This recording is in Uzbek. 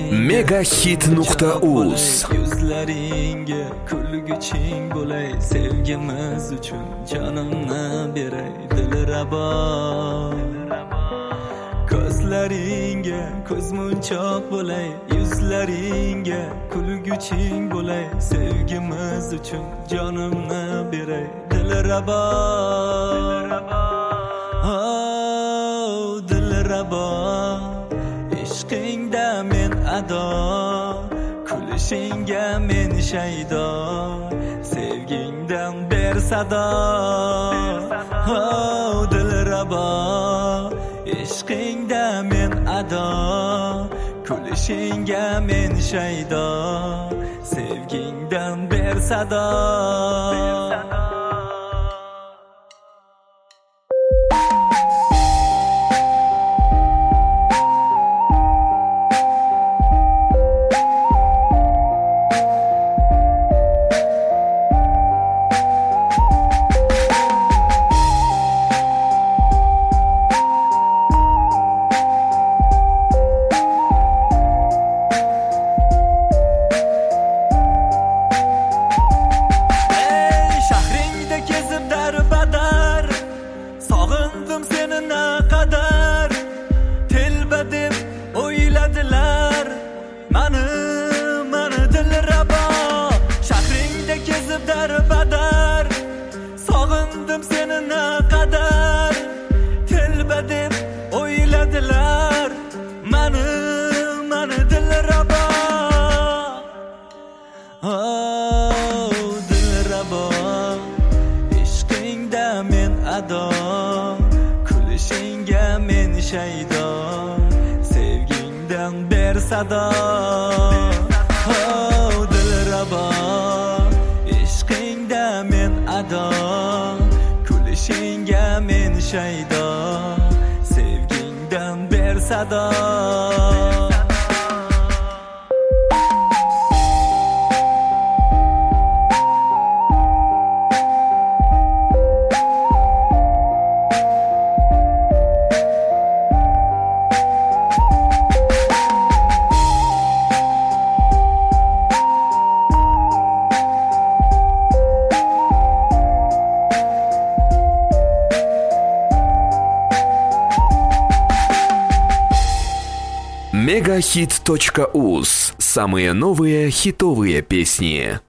Megahit.uz. Yuzlaringga kulguching bo'lay, sevgimiz uchun jonimni beray, dilrabo. Ko'zlaringga ko'zmunchoq bo'lay, yuzlaringga kulguching bo'lay, sevgimiz uchun jonimni beray, dilrabo. Dilrabo, ishqingda men ado, kulishingga men shaydo, sevgingdan ber sado. Dilrabo, ishqingda men ado, kulishingga men shaydo, sevgingdan ber sado. Sog'indim seni naqadar, telba deb o'yladilar mani dilrabo. Shahringda kezib darbadar, sog'indim seni naqadar, telba deb o'yladilar mani dilrabo. Dilrabo, ishqingda men ado, kulishingga men shaydo, sevgingdan ber sado. Dilrabo, ishqingda men ado, kulishingga men shaydo, sevgingdan ber sado. Megahit.uz. Самые новые хитовые песни.